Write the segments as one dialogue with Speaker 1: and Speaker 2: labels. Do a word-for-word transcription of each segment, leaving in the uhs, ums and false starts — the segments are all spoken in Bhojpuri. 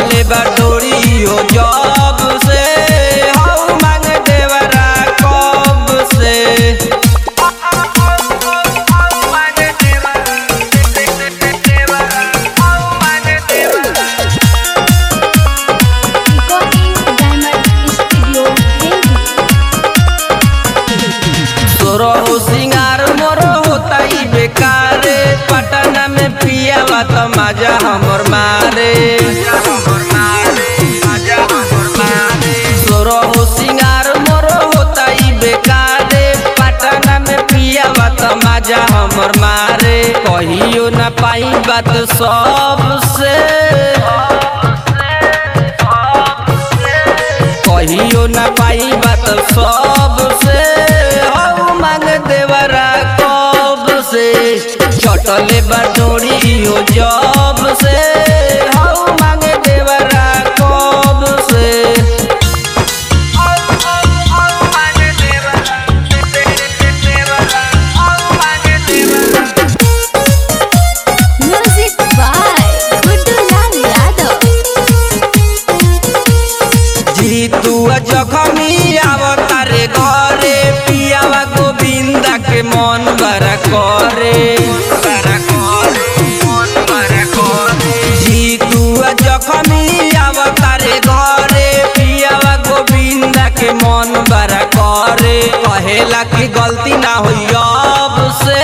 Speaker 1: चटले बटोरी हो जब से हाउ मांग देवरा कब से सोरो सिंगार मोरो होता ही बेकार पटना में पिया बात मजा हमर मारे सोरो सिंगार मोरो होता ही बेकार पटना में पिया बात मजा हमर मारे कहियो न पाई बात सबसे कहियो न पाई बात सबसे हाउ मांग देवरा कब से चटले बटोरी हो जब से हाउ मांग देवरा कब से
Speaker 2: म्यूजिक बाय गुड्डू लाल यादव।
Speaker 1: जीतू जखमी आवतारे घरे पियावा गोविंदा के मन बड़ा करे जीतू जखमी आवतारे घरे पियावा गोविंदा के मन बड़ा करे कहेला की गलती ना हुई अब से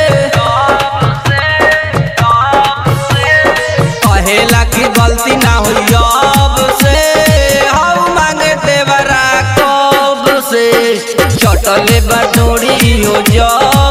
Speaker 1: कहेला की गलती ना हुई अब से हाउ मांगे देवरा कब से चटले बटोरी हो जा।